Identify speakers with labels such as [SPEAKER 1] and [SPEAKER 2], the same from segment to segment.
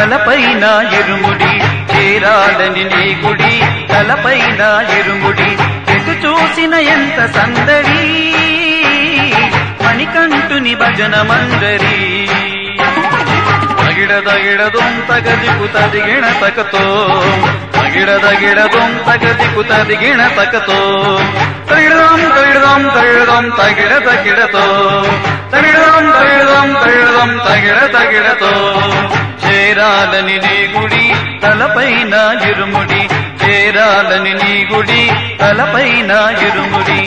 [SPEAKER 1] తలపైన ఇరుముడి చేరాలని నీ గుడి తలపైన ఇరుముడి ఎటు చూసిన ఎంత సందడి మణికంఠుని భజన మందరి తగిడదగిడదొం తగదికు తదిగిణ తకతో తగిడదగిడదొం తగదికు తదిగిణ తకతో తగిడదం తగిడదం తగిడదం తగిడ తగిడతో తగిడదం తగిడదం తగిడదం తగిడ తగిడతో చేరాలని నీ గుడి తలపైన ఇరుముడి చేరాలని నీ గుడి తలపైన ఇరుముడి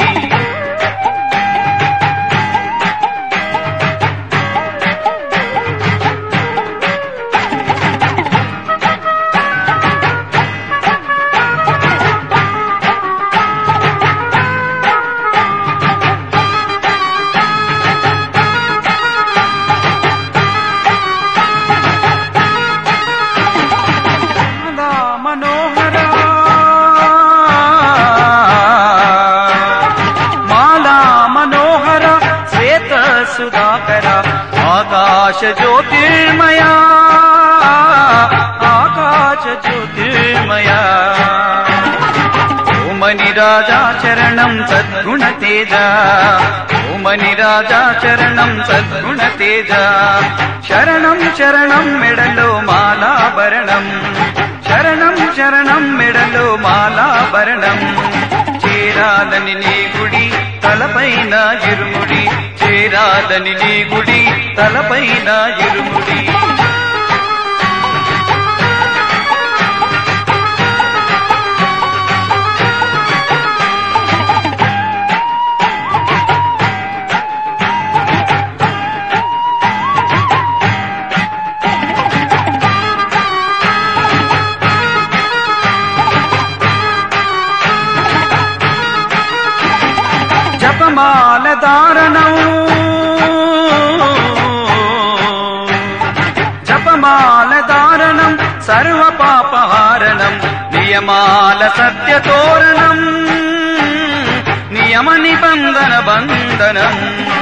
[SPEAKER 1] సుధాకర ఆకాశ జ్యోతిర్మయా ఆకాశ జ్యోతిర్మయా ఓమని రాజా చరణం సద్గుణ తేజ ఓమని రాజా చరణం సద్గుణ తేజ శరణం శరణం మెడలో మాలాభరణం శరణం శరణం మెడలో మాలాభరణం చేరాలని నీ గుడి తలపైన ఇరుముడి చేరాలని నీ గుడి తలపైన ఇరుముడి జపమాల దారణం జపమాల దారణం సర్వ పాపహారణం నియమాల సత్యతోరణం నియమ నిబంధన బంధనం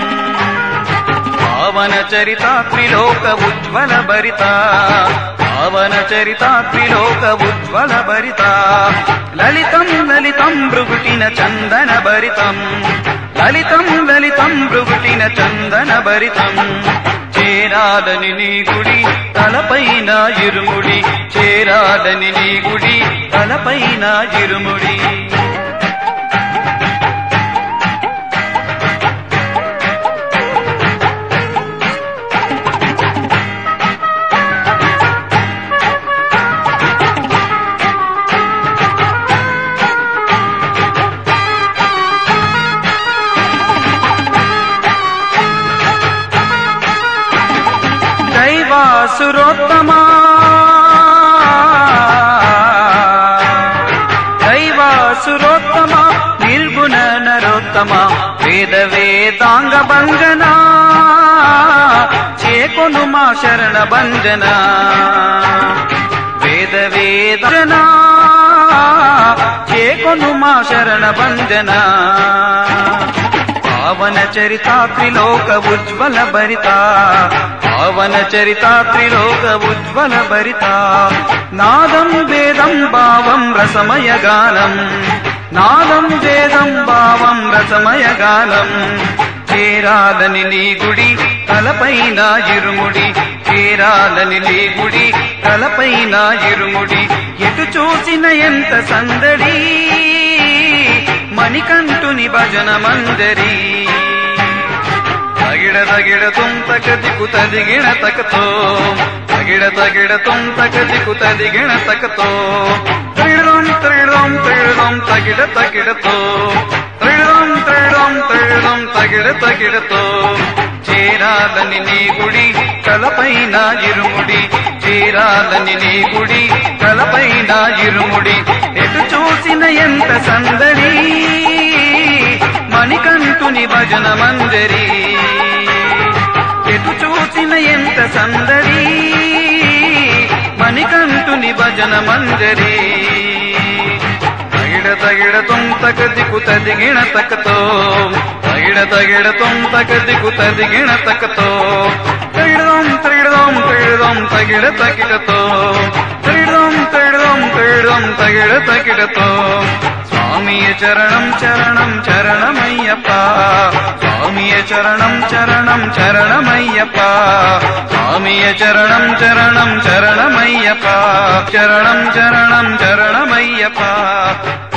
[SPEAKER 1] పావన చరిత త్రిలోక ఉజ్వల భరిత పావన చరిత త్రిలోక ఉజ్వల భరిత లలితం లలితం భృగుటిన చందన భరితం లలితం లలితం భృగుటిన చందన భరితం చేరాలని నీ గుడి తలపైన ఇరుముడి చేరాలని నీ గుడి తలపైన ఇరుముడి దైవాసురోత్తమా దైవాసురోత్తమా నిర్గుణ నరోత్తమ వేద వేదాంగ భంజన చేకొను మా శరణ భంజన వేద వేదన చేకొను మా శరణ భంజన పావన చరిత త్రిలోక ఉజ్వల భరిత పావన చరిత త్రిలోక ఉజ్వల భరిత నాదం వేదం భావం రసమయ గానం నాదం వేదం భావం రసమయ గానం చేరాలని నీ గుడి తలపైన ఇరుముడి చేరాలని నీ గుడి తలపైన ఇరుముడి ఎటు చూసిన ఎంత సందడి మణికంఠుని భజన మందరి తగిడ తగిడ తొంతకదికు తదిగిణ తకతో తగిడ తగిడ తొంతకదికు తదిగిణ తకతో త్రిడదం త్రిడదం త్రిడదం తగిడ తగిడతో త్రిడదం త్రిడదం త్రిడదం తగిడ తగిడతో చేరాలని నీ గుడి తలపైన ఇరుముడి చేరాలని నీ గుడి తలపైన ఇరుముడి ఎటు చూసిన ఎంత సందడి మణికంఠుని భజన మందరి ఎటు చూసిన ఎంత సందడి మణికంఠుని భజన మందరి తగిడ తగిడ తొంతకదికు తదిగిణ తకతో తగిడ తగిడ తొంతకదికు తదిగిణ తకతో త్రిడదం త్రిడదం త్రిడదం తగిడ తగిడ తకిటతో తగిడం తగిడం తగిడం తగిడ తకిటతో స్వామియ చరణం చరణం చరణమయ్యప్ప స్వామియ చరణం చరణం చరణమయ్యప్ప స్వామియ చరణం చరణం చరణమయ్యప్ప చరణం చరణం చరణమయ్యప్ప